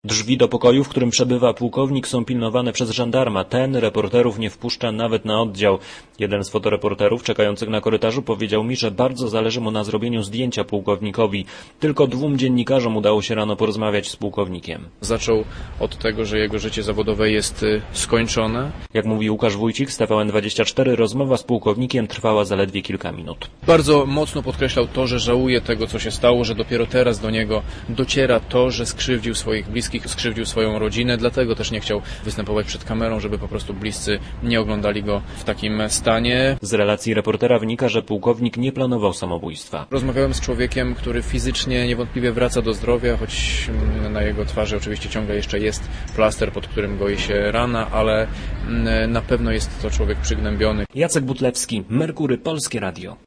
Drzwi do pokoju, w którym przebywa pułkownik, są pilnowane przez żandarma. Ten reporterów nie wpuszcza nawet na oddział. Jeden z fotoreporterów czekających na korytarzu powiedział mi, że bardzo zależy mu na zrobieniu zdjęcia pułkownikowi. Tylko 2 dziennikarzom udało się rano porozmawiać z pułkownikiem. Zaczął od tego, że jego życie zawodowe jest skończone. Jak mówi Łukasz Wójcik z TVN24, rozmowa z pułkownikiem trwała zaledwie kilka minut. Bardzo mocno podkreślał to, że żałuje tego, co się stało, że dopiero teraz do niego dociera to, że skrzywdził swoich bliskich, skrzywdził swoją rodzinę, dlatego też nie chciał występować przed kamerą, żeby po prostu bliscy nie oglądali go w takim stanie. Z relacji reportera wynika, że pułkownik nie planował samobójstwa. Rozmawiałem z człowiekiem, który fizycznie niewątpliwie wraca do zdrowia, choć na jego twarzy oczywiście ciągle jeszcze jest plaster, pod którym goi się rana, ale na pewno jest to człowiek przygnębiony. Jacek Butlewski, Merkury, Polskie Radio.